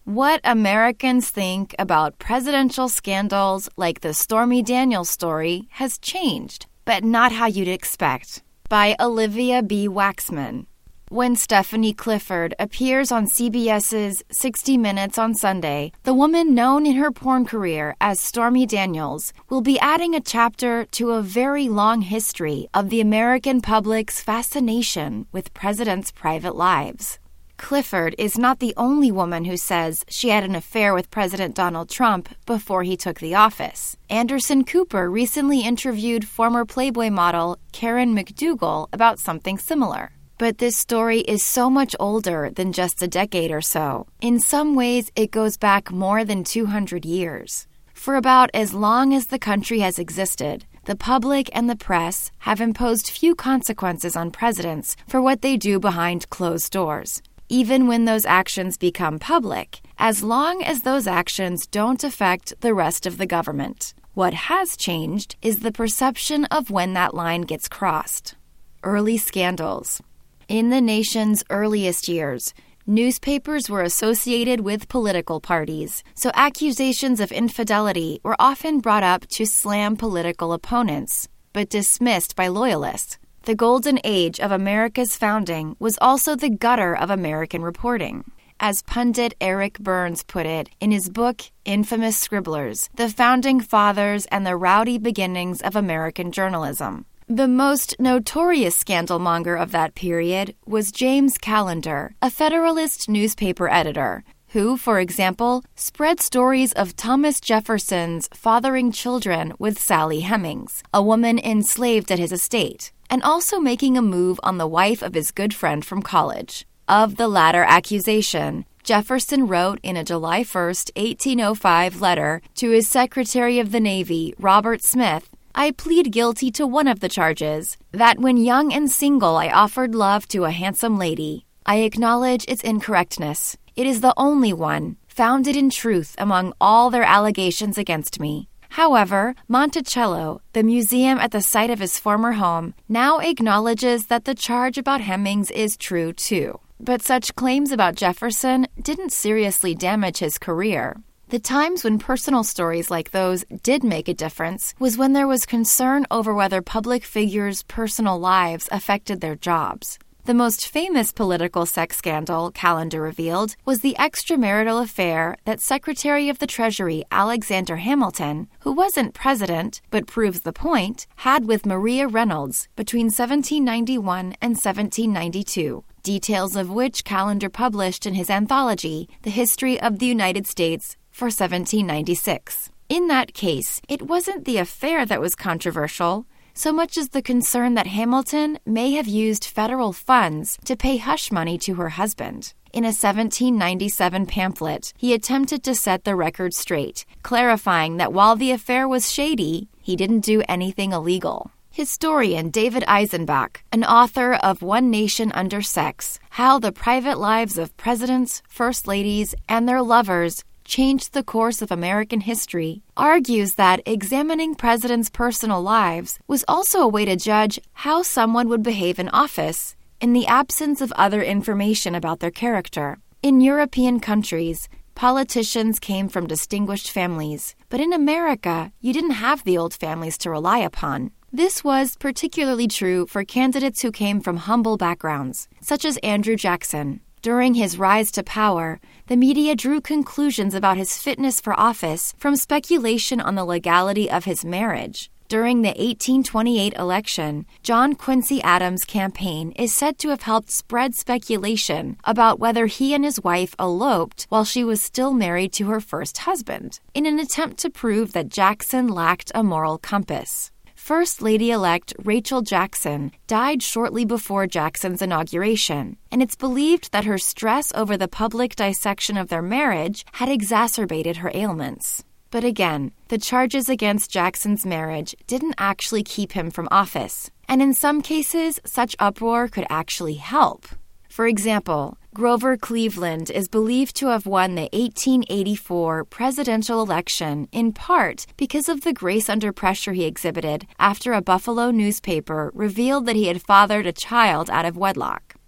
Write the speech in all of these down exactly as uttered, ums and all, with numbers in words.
What Americans think about presidential scandals like the Stormy Daniels story has changed, but not how you'd expect. By Olivia B. Waxman. When Stephanie Clifford appears on CBS's sixty minutes on Sunday, the woman known in her porn career as Stormy Daniels will be adding a chapter to a very long history of the American public's fascination with presidents' private lives. Clifford is not the only woman who says she had an affair with President Donald Trump before he took the office. Anderson Cooper recently interviewed former Playboy model Karen McDougal about something similar. But this story is so much older than just a decade or so. In some ways, it goes back more than two hundred years. For about as long as the country has existed, the public and the press have imposed few consequences on presidents for what they do behind closed doors, even when those actions become public, as long as those actions don't affect the rest of the government. What has changed is the perception of when that line gets crossed. Early scandals. In the nation's earliest years, newspapers were associated with political parties, so accusations of infidelity were often brought up to slam political opponents, but dismissed by loyalists. The golden age of America's founding was also the gutter of American reporting. As pundit Eric Burns put it in his book Infamous Scribblers, The Founding Fathers and the Rowdy Beginnings of American Journalism. The most notorious scandalmonger of that period was James Callender, a Federalist newspaper editor, who, for example, spread stories of Thomas Jefferson's fathering children with Sally Hemings, a woman enslaved at his estate, and also making a move on the wife of his good friend from college. Of the latter accusation, Jefferson wrote in a July first, eighteen oh five letter to his Secretary of the Navy, Robert Smith, "I plead guilty to one of the charges, that when young and single I offered love to a handsome lady. I acknowledge its incorrectness. It is the only one, founded in truth among all their allegations against me." However, Monticello, the museum at the site of his former home, now acknowledges that the charge about Hemings is true too. But such claims about Jefferson didn't seriously damage his career. The times when personal stories like those did make a difference was when there was concern over whether public figures' personal lives affected their jobs. The most famous political sex scandal, Callender revealed, was the extramarital affair that Secretary of the Treasury Alexander Hamilton, who wasn't president but proves the point, had with Maria Reynolds between seventeen ninety-one and seventeen ninety-two, details of which Callender published in his anthology, The History of the United States, for seventeen ninety-six. In that case, it wasn't the affair that was controversial, so much as the concern that Hamilton may have used federal funds to pay hush money to her husband. In a seventeen ninety-seven pamphlet, he attempted to set the record straight, clarifying that while the affair was shady, he didn't do anything illegal. Historian David Eisenbach, an author of One Nation Under Sex, How the Private Lives of Presidents, First Ladies, and Their Lovers Changed the Course of American History, argues that examining presidents' personal lives was also a way to judge how someone would behave in office in the absence of other information about their character. In European countries, politicians came from distinguished families, but in America, you didn't have the old families to rely upon. This was particularly true for candidates who came from humble backgrounds, such as Andrew Jackson. During his rise to power, the media drew conclusions about his fitness for office from speculation on the legality of his marriage. During the eighteen twenty-eight election, John Quincy Adams' campaign is said to have helped spread speculation about whether he and his wife eloped while she was still married to her first husband, in an attempt to prove that Jackson lacked a moral compass. First Lady-elect Rachel Jackson died shortly before Jackson's inauguration, and it's believed that her stress over the public dissection of their marriage had exacerbated her ailments. But again, the charges against Jackson's marriage didn't actually keep him from office, and in some cases, such uproar could actually help. For example, Grover Cleveland is believed to have won the eighteen eighty-four presidential election in part because of the grace under pressure he exhibited after a Buffalo newspaper revealed that he had fathered a child out of wedlock.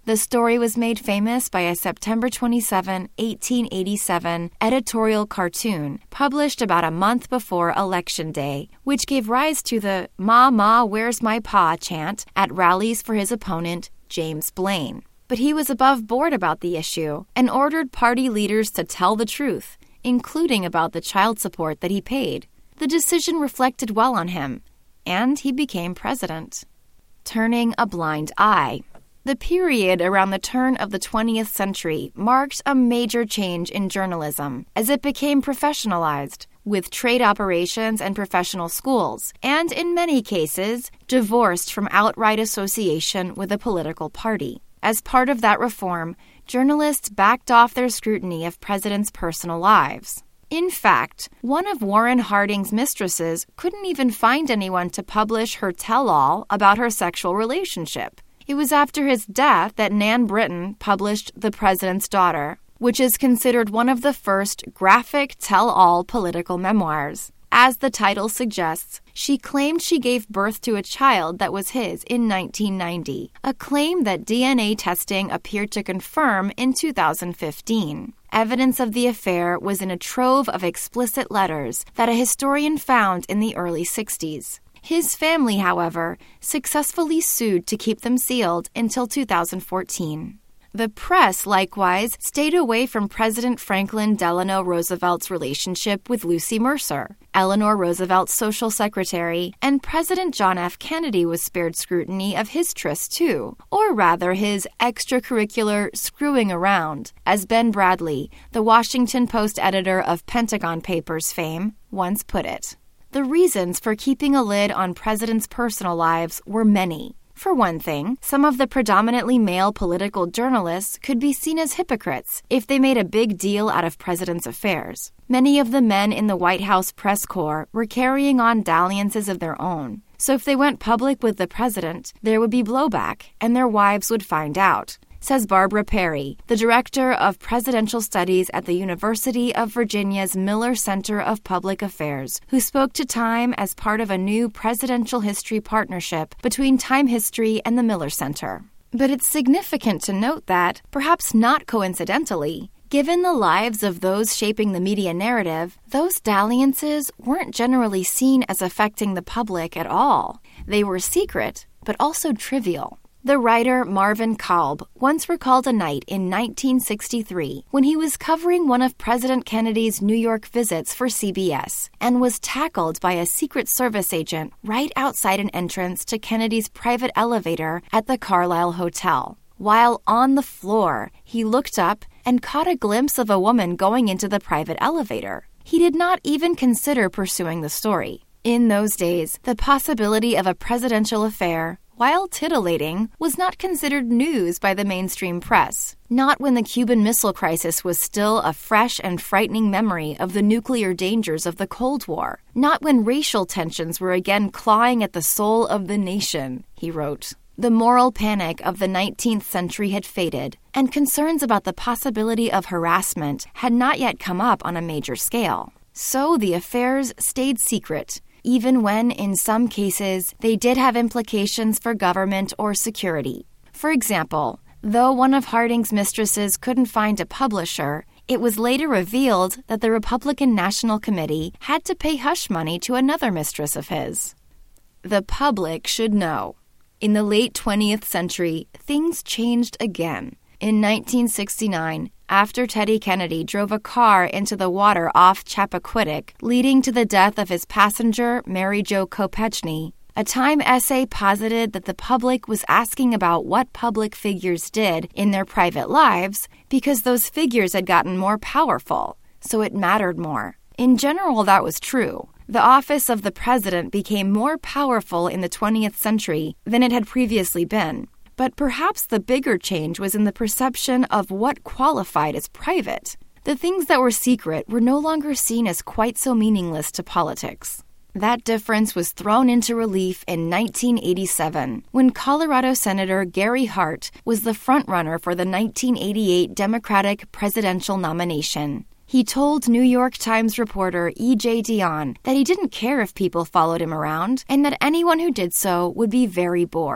The story was made famous by a September twenty-seventh, eighteen eighty-seven editorial cartoon published about a month before Election Day, which gave rise to the "Ma, Ma, where's my pa" chant at rallies for his opponent, James Blaine. But he was above board about the issue and ordered party leaders to tell the truth, including about the child support that he paid. The decision reflected well on him, and he became president. Turning a blind eye. The period around the turn of the twentieth century marked a major change in journalism as it became professionalized, with trade operations and professional schools, and in many cases, divorced from outright association with a political party. As part of that reform, journalists backed off their scrutiny of presidents' personal lives. In fact, one of Warren Harding's mistresses couldn't even find anyone to publish her tell-all about her sexual relationship. It was after his death that Nan Britton published The President's Daughter, which is considered one of the first graphic tell-all political memoirs. As the title suggests, she claimed she gave birth to a child that was his in nineteen ninety, a claim that D N A testing appeared to confirm in two thousand fifteen. Evidence of the affair was in a trove of explicit letters that a historian found in the early sixties. His family, however, successfully sued to keep them sealed until two thousand fourteen. The press, likewise, stayed away from President Franklin Delano Roosevelt's relationship with Lucy Mercer, Eleanor Roosevelt's social secretary, and President John F. Kennedy was spared scrutiny of his tryst too, or rather his extracurricular screwing around, as Ben Bradley, the Washington Post editor of Pentagon Papers fame, once put it. The reasons for keeping a lid on presidents' personal lives were many. For one thing, some of the predominantly male political journalists could be seen as hypocrites if they made a big deal out of presidents' affairs. Many of the men in the White House press corps were carrying on dalliances of their own, so if they went public with the president, there would be blowback, and their wives would find out, says Barbara Perry, the director of presidential studies at the University of Virginia's Miller Center of Public Affairs, who spoke to Time as part of a new presidential history partnership between Time History and the Miller Center. But it's significant to note that, perhaps not coincidentally, given the lives of those shaping the media narrative, those dalliances weren't generally seen as affecting the public at all. They were secret, but also trivial. The writer Marvin Kalb once recalled a night in nineteen sixty-three when he was covering one of President Kennedy's New York visits for C B S and was tackled by a Secret Service agent right outside an entrance to Kennedy's private elevator at the Carlisle Hotel. While on the floor, he looked up and caught a glimpse of a woman going into the private elevator. He did not even consider pursuing the story. In those days, the possibility of a presidential affair, while titillating, was not considered news by the mainstream press. Not when the Cuban Missile Crisis was still a fresh and frightening memory of the nuclear dangers of the Cold War. Not when racial tensions were again clawing at the soul of the nation, he wrote. The moral panic of the nineteenth century had faded, and concerns about the possibility of harassment had not yet come up on a major scale. So the affairs stayed secret, even when, in some cases, they did have implications for government or security. For example, though one of Harding's mistresses couldn't find a publisher, it was later revealed that the Republican National Committee had to pay hush money to another mistress of his. The public should know. In the late twentieth century, things changed again. In nineteen sixty-nine, after Teddy Kennedy drove a car into the water off Chappaquiddick, leading to the death of his passenger, Mary Jo Kopechne, a Time essay posited that the public was asking about what public figures did in their private lives because those figures had gotten more powerful, so it mattered more. In general, that was true. The office of the president became more powerful in the twentieth century than it had previously been. But perhaps the bigger change was in the perception of what qualified as private. The things that were secret were no longer seen as quite so meaningless to politics. That difference was thrown into relief in nineteen eighty-seven, when Colorado Senator Gary Hart was the frontrunner for the nineteen eighty-eight Democratic presidential nomination. He told New York Times reporter E J Dionne that he didn't care if people followed him around and that anyone who did so would be very bored.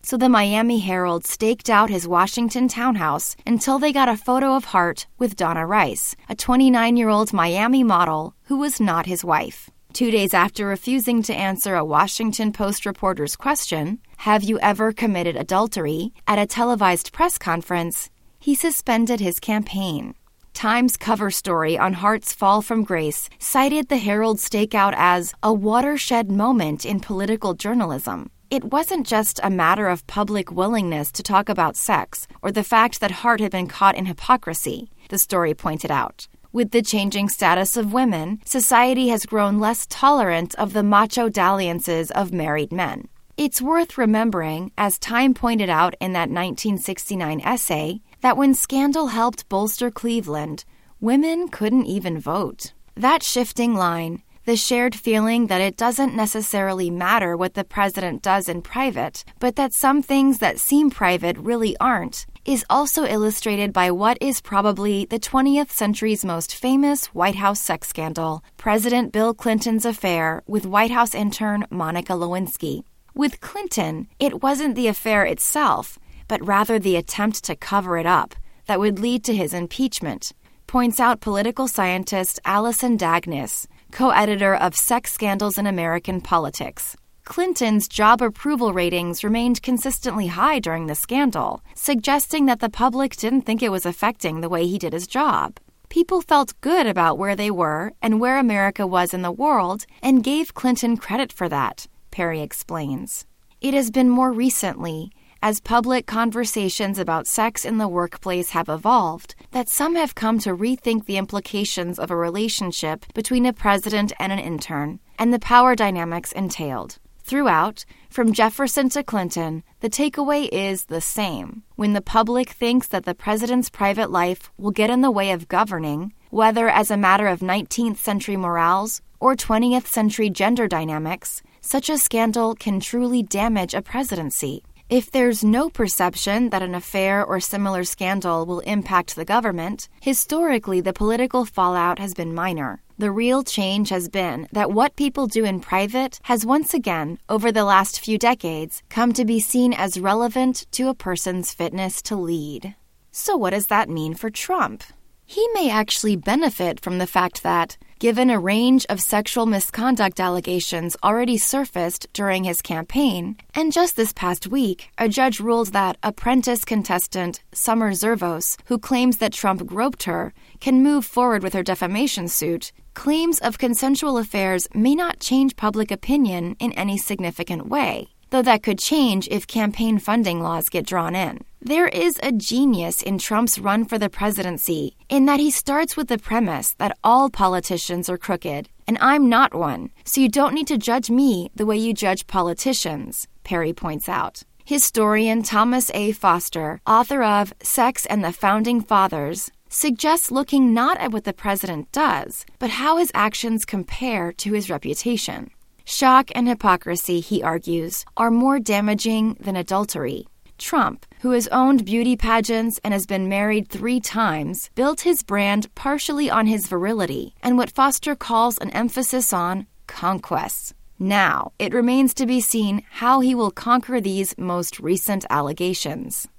so the Miami Herald staked out his Washington townhouse until they got a photo of Hart with Donna Rice, a twenty-nine-year-old Miami model who was not his wife. Two days after refusing to answer a Washington Post reporter's question, "Have you ever committed adultery?" at a televised press conference, he suspended his campaign. Time's cover story on Hart's fall from grace cited the Herald stakeout as a watershed moment in political journalism. It wasn't just a matter of public willingness to talk about sex or the fact that Hart had been caught in hypocrisy, the story pointed out. With the changing status of women, society has grown less tolerant of the macho dalliances of married men. It's worth remembering, as Time pointed out in that nineteen sixty-nine essay, that when scandal helped bolster Cleveland, women couldn't even vote. That shifting line, the shared feeling that it doesn't necessarily matter what the president does in private, but that some things that seem private really aren't, is also illustrated by what is probably the twentieth century's most famous White House sex scandal, President Bill Clinton's affair with White House intern Monica Lewinsky. With Clinton, it wasn't the affair itself, but rather the attempt to cover it up that would lead to his impeachment, points out political scientist Alison Dagnes, co-editor of Sex Scandals in American Politics. Clinton's job approval ratings remained consistently high during the scandal, suggesting that the public didn't think it was affecting the way he did his job. People felt good about where they were and where America was in the world and gave Clinton credit for that, Perry explains. It has been more recently, as public conversations about sex in the workplace have evolved, that some have come to rethink the implications of a relationship between a president and an intern, and the power dynamics entailed. Throughout, from Jefferson to Clinton, the takeaway is the same. When the public thinks that the president's private life will get in the way of governing, whether as a matter of nineteenth century morals or twentieth century gender dynamics, such a scandal can truly damage a presidency. If there's no perception that an affair or similar scandal will impact the government, historically the political fallout has been minor. The real change has been that what people do in private has once again, over the last few decades, come to be seen as relevant to a person's fitness to lead. So what does that mean for Trump? He may actually benefit from the fact that, given a range of sexual misconduct allegations already surfaced during his campaign, and just this past week, a judge ruled that apprentice contestant Summer Zervos, who claims that Trump groped her, can move forward with her defamation suit, claims of consensual affairs may not change public opinion in any significant way, though that could change if campaign funding laws get drawn in. There is a genius in Trump's run for the presidency in that he starts with the premise that all politicians are crooked, and I'm not one, so you don't need to judge me the way you judge politicians, Perry points out. Historian Thomas A. Foster, author of Sex and the Founding Fathers, suggests looking not at what the president does, but how his actions compare to his reputation. Shock and hypocrisy, he argues, are more damaging than adultery. Trump, who has owned beauty pageants and has been married three times, built his brand partially on his virility and what Foster calls an emphasis on conquests. Now, it remains to be seen how he will conquer these most recent allegations.